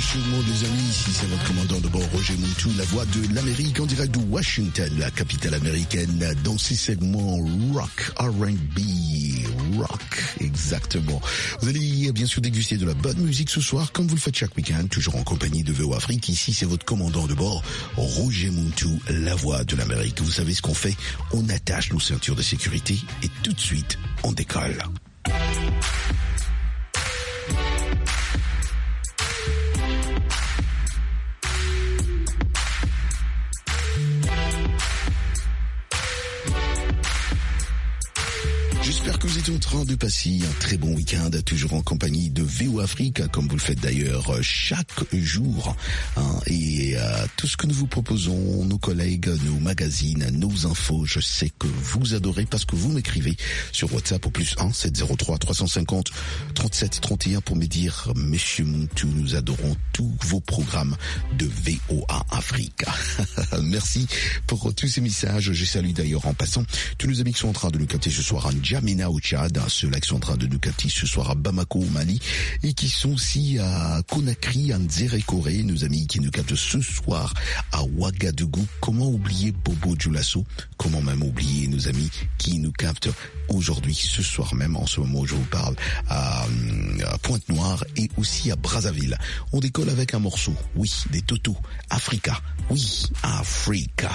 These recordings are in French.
sûrement des amis, ici c'est votre commandant de bord Roger Montou, la voix de l'Amérique en direct de Washington, la capitale américaine, dans ces segments rock, R&B, rock, exactement. Vous allez bien sûr déguster de la bonne musique ce soir, comme vous le faites chaque week-end, toujours en compagnie de VO Afrique. Ici c'est votre commandant de bord Roger Montou, la voix de l'Amérique. Vous savez ce qu'on fait? On attache nos ceintures de sécurité et tout de suite on décolle. J'espère que vous êtes en train de passer un très bon week-end, toujours en compagnie de VO Afrique, comme vous le faites d'ailleurs chaque jour. Et tout ce que nous vous proposons, nos collègues, nos magazines, nos infos, je sais que vous adorez parce que vous m'écrivez sur WhatsApp au +1 703 350 37 31 pour me dire: Monsieur Montou, nous adorons tous vos programmes de VOA Afrique. Merci pour tous ces messages. Je salue d'ailleurs en passant tous nos amis qui sont en train de nous capter ce soir à N'Djamena au Tchad, ceux-là qui sont en train de nous capter ce soir à Bamako au Mali et qui sont aussi à Conakry, à Nzérékoré, nos amis qui nous captent ce soir à Ouagadougou. Comment oublier Bobo Dioulasso? Comment même oublier nos amis qui nous captent aujourd'hui, ce soir même, en ce moment où je vous parle, à Pointe-Noire et aussi à Brazzaville. On décolle avec un morceau, oui, des Totos, Africa, oui, Africa.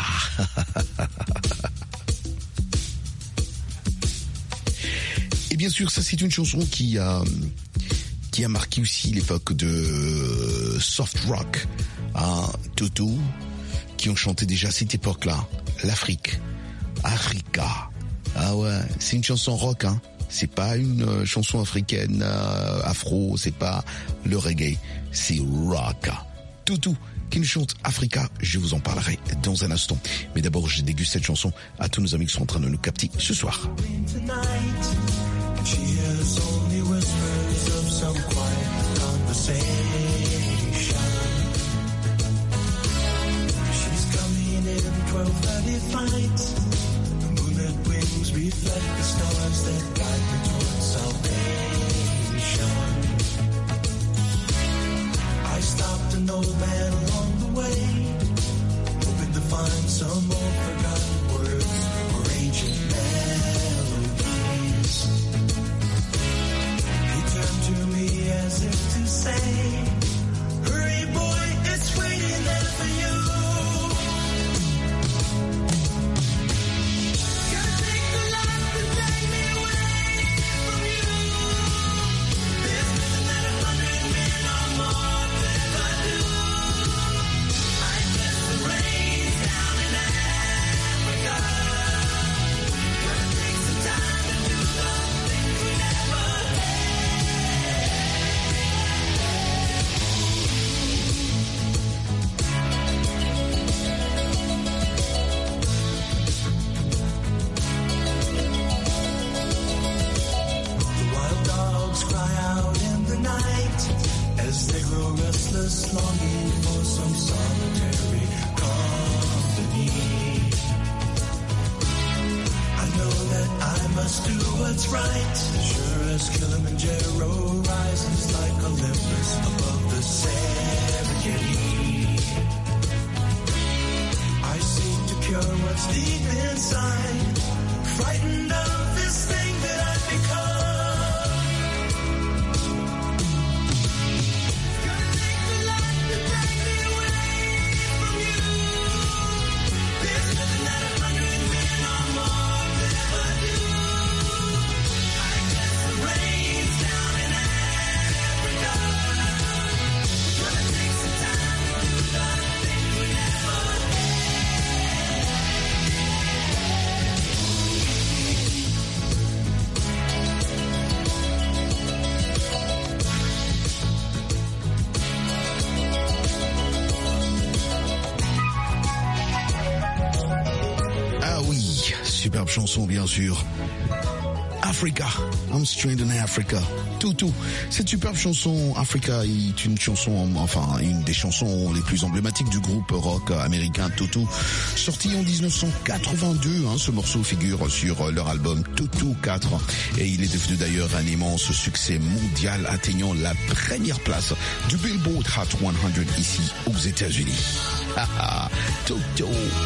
Et bien sûr, ça c'est une chanson qui a marqué aussi l'époque de soft rock. Toto, qui ont chanté déjà à cette époque-là, l'Afrique, Africa. Ah ouais, c'est une chanson rock, hein. C'est pas une chanson africaine, afro, c'est pas le reggae, c'est rock. Toto, qui nous chante Africa, je vous en parlerai dans un instant. Mais d'abord, je déguste cette chanson à tous nos amis qui sont en train de nous capter ce soir. She hears only whispers of some quiet conversation. She's coming in 12:30 flight. The moonlit wings reflect the stars that guide her towards salvation. I stopped an old man along the way, hoping to find some old forgotten words or ancient melodies. To me as if to say, hurry boy, it's waiting there for you. Gotta take the life that take me away from you. There's nothing that 100 men or more could ever do. I guess the rain's down in Africa. Gotta take some time to do the things we never had. Longing for some solitary company. I know that I must do what's right. Sure as Kilimanjaro rises like Olympus above the Serengeti. I seek to cure what's deep inside, frightened of this thing that I've become. Superbe chanson bien sûr. Africa, I'm Stranded in Africa. Tout. Cette superbe chanson Africa est une chanson, enfin une des chansons les plus emblématiques du groupe rock américain Tutu. Sorti en 1982, ce morceau figure sur leur album Tutu 4 et il est devenu d'ailleurs un immense succès mondial atteignant la première place du Billboard Hot 100 ici aux États-Unis. Tutu.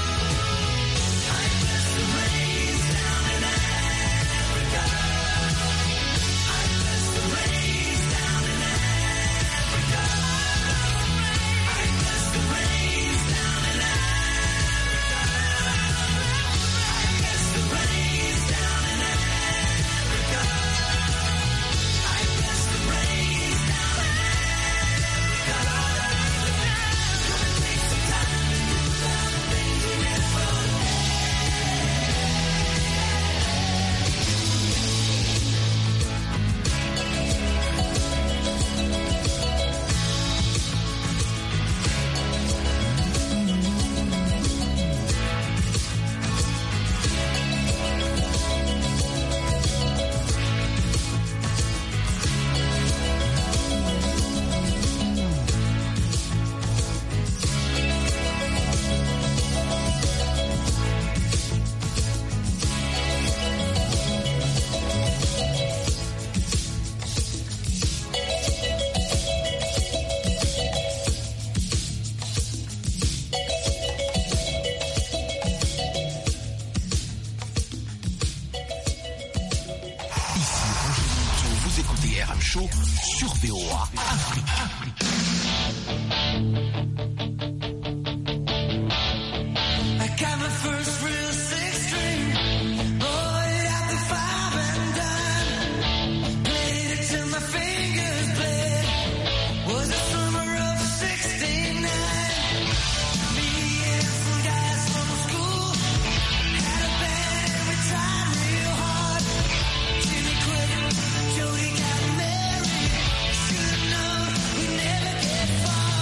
Sur VOA Afrique. I got my first real six string, bought it at the five and dime, played it till my fingers bled, was the summer of 69, me and some guys from school, had a band and we tried real hard, Jimmy quit, Jody got married, should've known we'd never get far.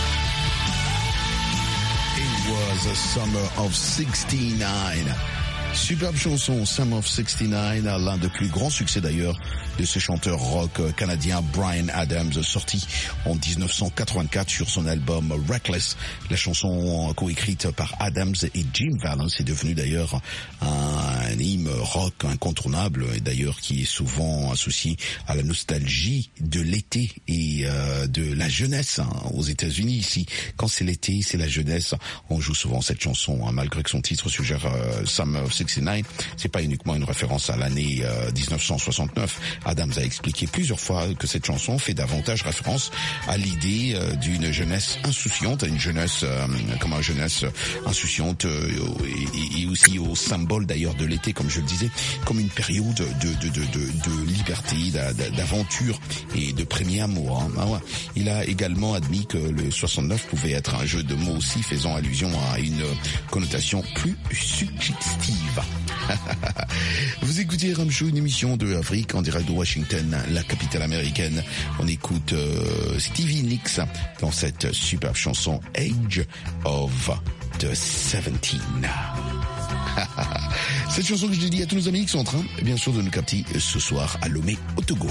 The summer of 69. Superbe chanson, Sum of 69, l'un des plus grands succès d'ailleurs de ce chanteur rock canadien Bryan Adams, sorti en 1984 sur son album Reckless. La chanson coécrite par Adams et Jim Vallance est devenue d'ailleurs un hymne rock incontournable, et d'ailleurs qui est souvent associé à la nostalgie de l'été et de la jeunesse aux États-Unis. Ici, quand c'est l'été, c'est la jeunesse, on joue souvent cette chanson, malgré que son titre suggère Sum of 69, c'est pas uniquement une référence à l'année 1969. Adams a expliqué plusieurs fois que cette chanson fait davantage référence à l'idée d'une jeunesse insouciante, à une jeunesse comme une jeunesse insouciante et aussi au symbole d'ailleurs de l'été, comme je le disais, comme une période de liberté, d'aventure et de premier amour. Ah ouais. Il a également admis que le 69 pouvait être un jeu de mots aussi, faisant allusion à une connotation plus suggestive. Vous écoutez Ramchou, une émission de Afrique en direct de Washington, la capitale américaine. On écoute Stevie Nicks dans cette superbe chanson Age of the 17. Cette chanson que je dédie à tous nos amis qui sont en train, bien sûr, de nous capter ce soir à Lomé, au Togo.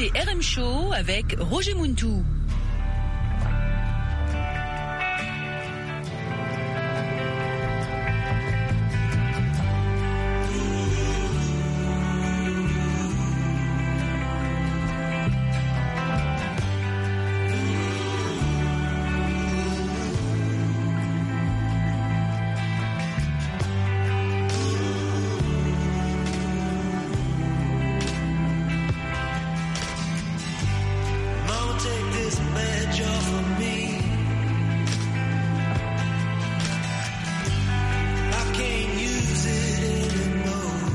écoutez RM Show avec Roger Muntou. Mama, take this badge off of me. I can't use it anymore.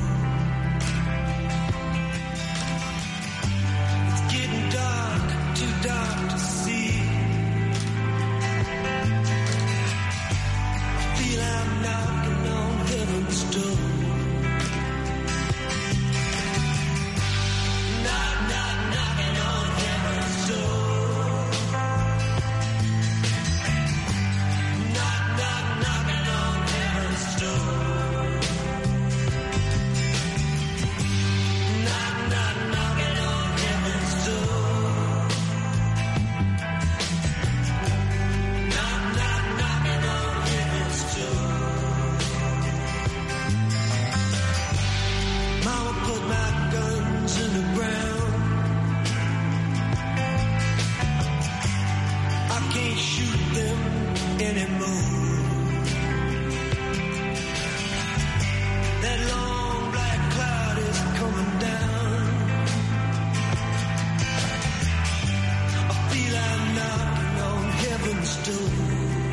It's getting dark, too dark to see. I feel I'm knocking on heaven's door. Knock, knock, knocking on heaven's door. Knock, knock, knocking on heaven's door. Knock, knock, knocking on heaven's door. Knock, knock, knocking on heaven's door. Mama put my guns in the ground. I can't shoot them anymore. That long black cloud is coming down. I feel I'm knocking on heaven's door.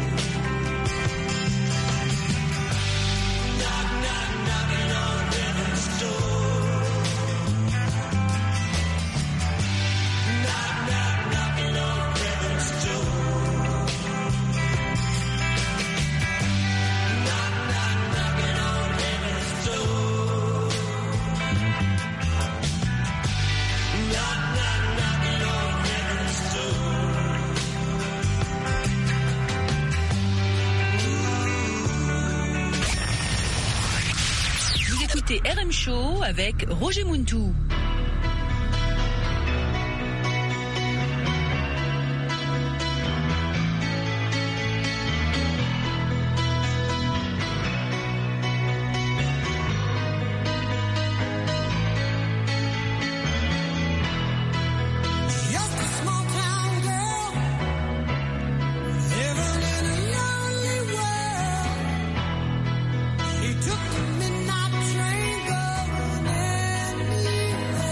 Knock, knock, knocking on heaven's door. Knock, knock, knocking on heaven's door. Knock, knock, knocking on heaven's door. Knock, knock, knocking on heaven's door. Vous écoutez RM Show avec Roger Muntou. Just a small town girl living in a lonely world. She took the midnight train going anywhere.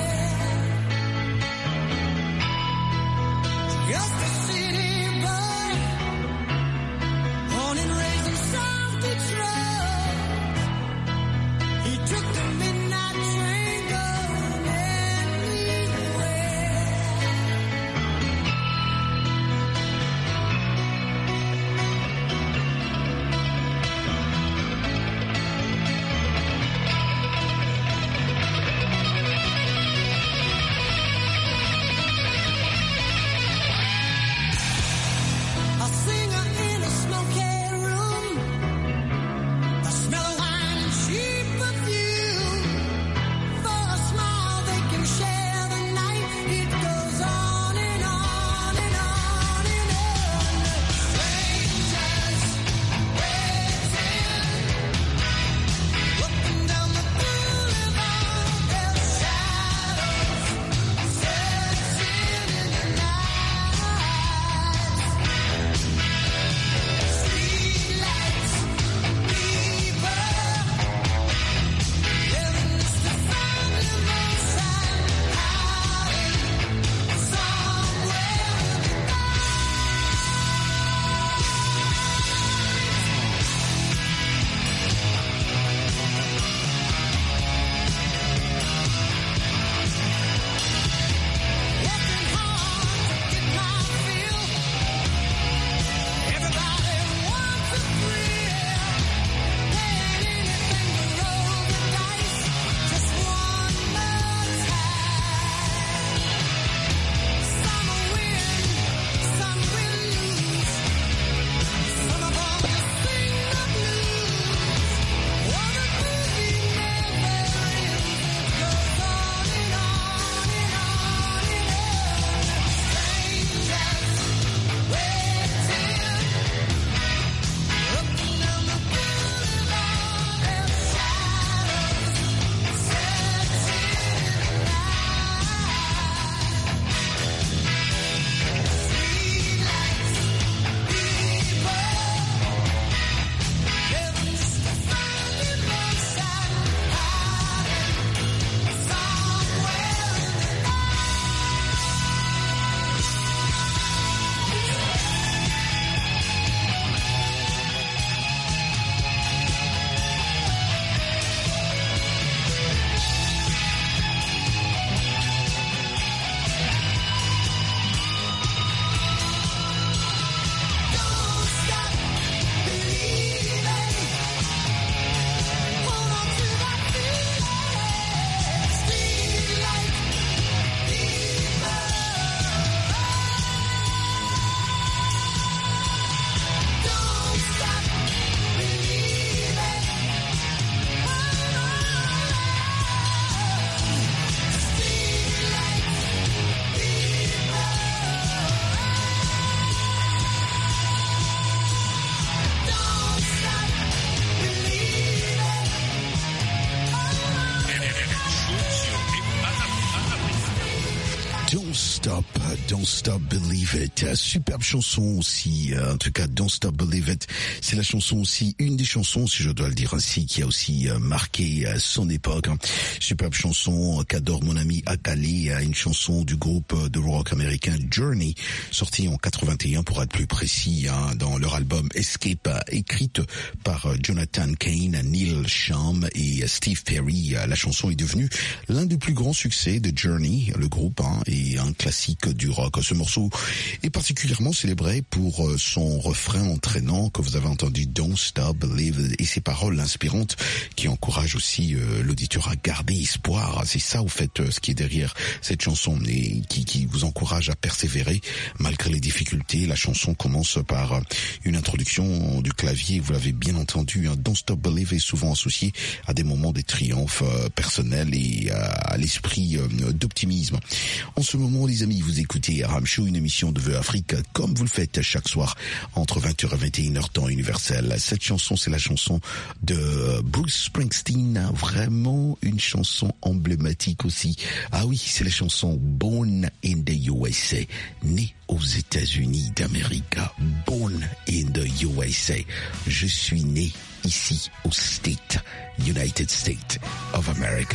Don't Stop Believe It. Superbe chanson aussi, en tout cas Don't Stop Believe It. C'est la chanson aussi, une des chansons, si je dois le dire ainsi, qui a aussi marqué son époque. Superbe chanson qu'adore mon ami Akale, une chanson du groupe de rock américain Journey, sortie en 81 pour être plus précis, dans leur album Escape, écrite par Jonathan Cain, Neil Sham et Steve Perry. La chanson est devenue l'un des plus grands succès de Journey, le groupe, et un classique du rock. Ce morceau est particulièrement célébré pour son refrain entraînant que vous avez entendu, Don't Stop Believe, et ses paroles inspirantes qui encouragent aussi l'auditeur à garder espoir. C'est ça, au fait, ce qui est derrière cette chanson et qui vous encourage à persévérer malgré les difficultés. La chanson commence par une introduction du clavier, vous l'avez bien entendu, Don't Stop Believe est souvent associé à des moments de triomphe personnel et à l'esprit d'optimisme. En ce moment, les amis, vous écoutez Aram Show, une émission de Vœux Afrique, comme vous le faites chaque soir entre 20h et 21h temps universel. Cette chanson, c'est la chanson de Bruce Springsteen, vraiment une chanson emblématique aussi. Ah oui, c'est la chanson Born in the USA, né aux États-Unis d'Amérique. Born in the USA. Je suis né ici au United States of America.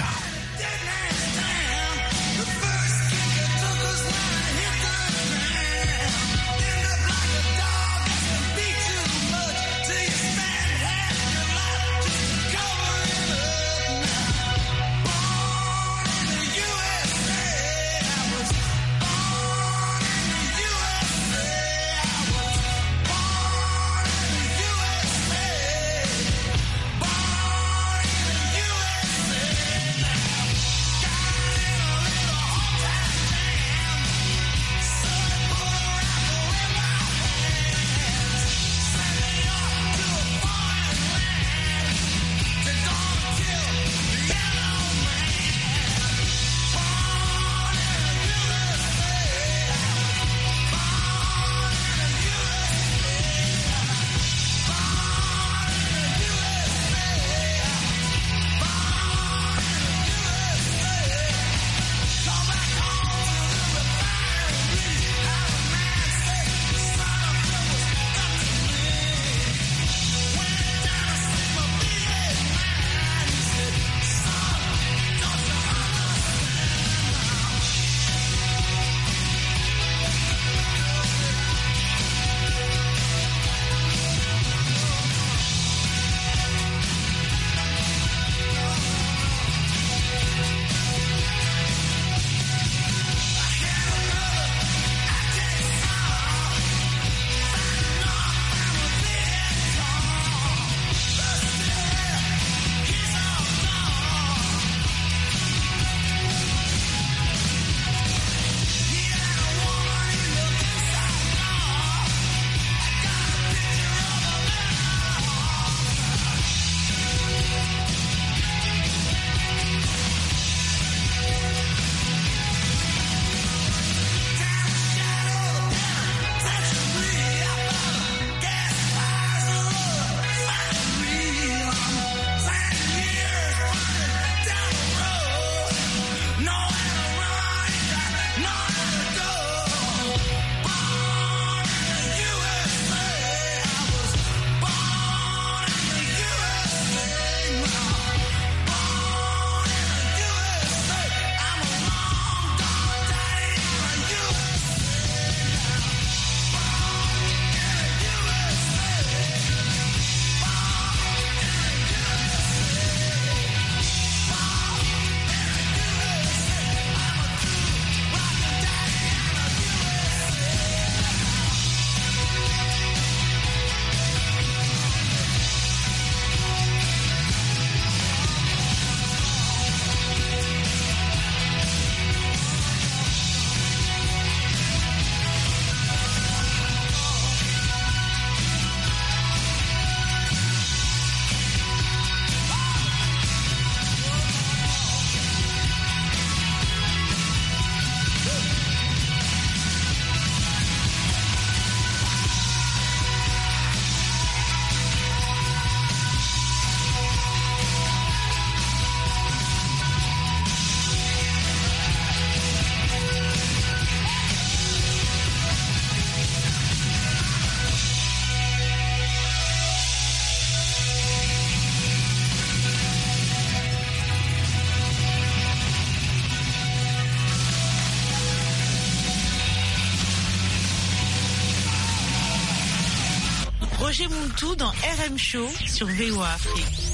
Roger Muntou dans RM Show sur VOA Afrique.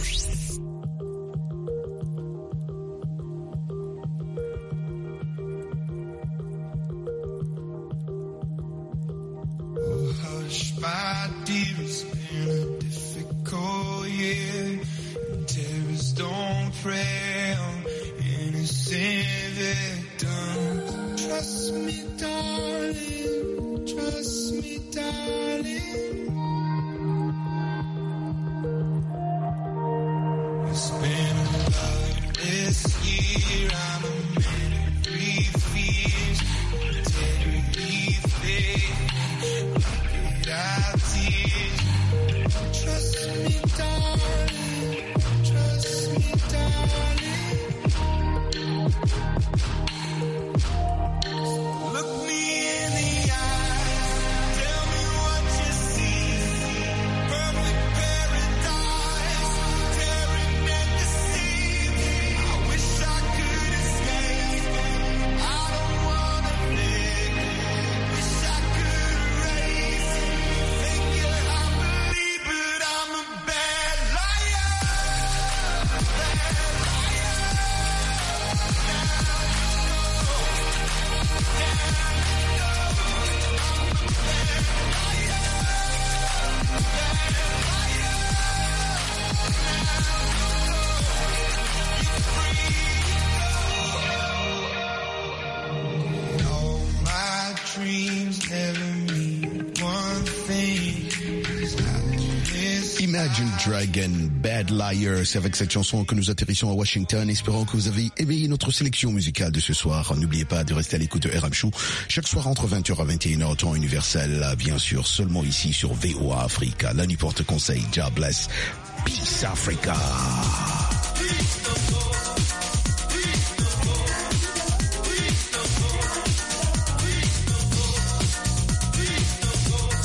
Hush, my dear, it's been a difficult year. Terrorists don't prey on innocent victims. Trust me, darling. Trust me, darling. It's been a loveless year. I'm a man of every fears. Integrity, faith. Trust me, darling. Trust me, darling. Look me in the eye. Tell me what you see. Perfect paradise. Tearing at the seams. I wish I could escape. I don't wanna live. Wish I could erase. Think you I believe, but I'm a bad liar. All my dreams never mean one thing. 'Cause happiness Imagine Dragon, Bad Liar, c'est avec cette chanson que nous atterrissons à Washington, espérant que vous avez aimé notre sélection musicale de ce soir. N'oubliez pas de rester à l'écoute de RM Show chaque soir entre 20h à 21h, temps universel, bien sûr, seulement ici sur VOA Africa. La nuit porte conseil, God bless, Peace Africa. Peace,